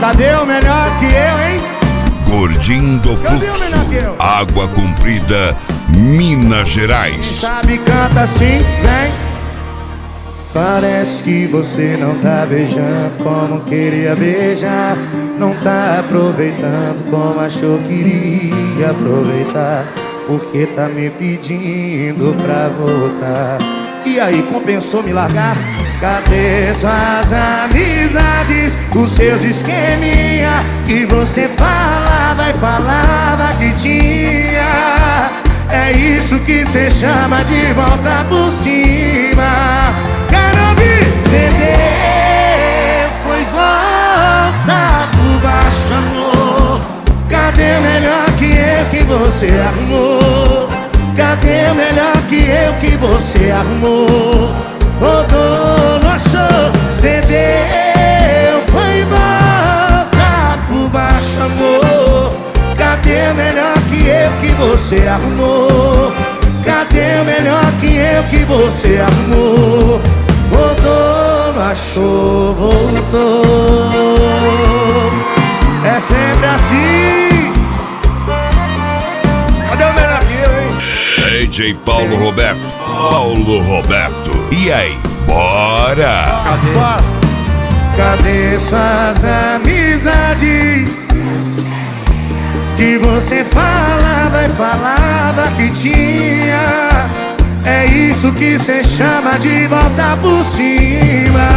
Cadê o melhor que eu, hein? Gordinho do Fluxo, Água Comprida, Minas Gerais. Sabe, canta assim, vem. Parece que você não tá beijando como queria beijar. Não tá aproveitando como achou que iria aproveitar. Porque tá me pedindo pra voltar. E aí, compensou me largar? Cadê suas amizades, os seus esqueminha que você falava e falava que tinha? É isso que cê chama de volta por cima. Quero ouvir CD, foi volta por baixo, amor. Cadê o melhor que você arrumou? Cadê o melhor que você arrumou? Rodou, não achou, cedeu, foi volta por baixo, amor. Cadê o melhor que você arrumou? Cadê o melhor que você arrumou? Rodou, não achou, voltou. É sempre assim. Cadê o melhor que eu, hein? DJ Paulo Roberto. Paulo Roberto. E aí, bora? Cadê suas amizades que você falava e falava que tinha? É isso que cê chama de volta por cima.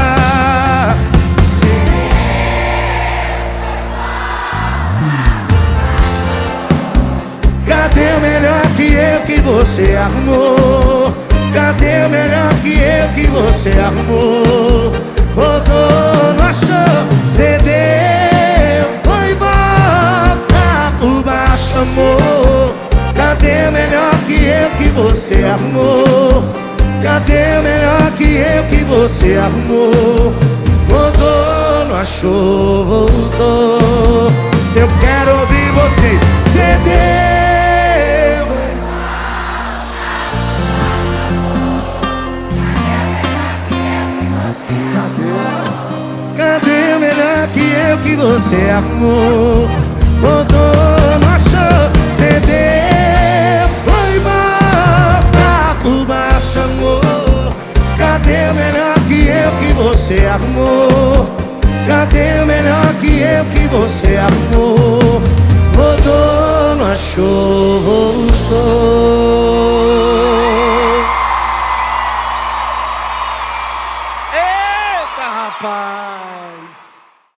Cadê o melhor que você arrumou? Cadê o melhor que você arrumou? Rodou, não achou, cedeu, foi volta por baixo, amor. Cadê o melhor que você arrumou? Cadê o melhor que você arrumou? Rodou, não achou, voltou. Eu quero ouvir vocês. Cedeu. Cadê o melhor que você arrumou? Rodou, não achou, cedeu, foi volta por baixo, amor. Cadê o melhor que você arrumou? Cadê o melhor que você arrumou? Rodou, não achou, voltou. Eita, rapaz!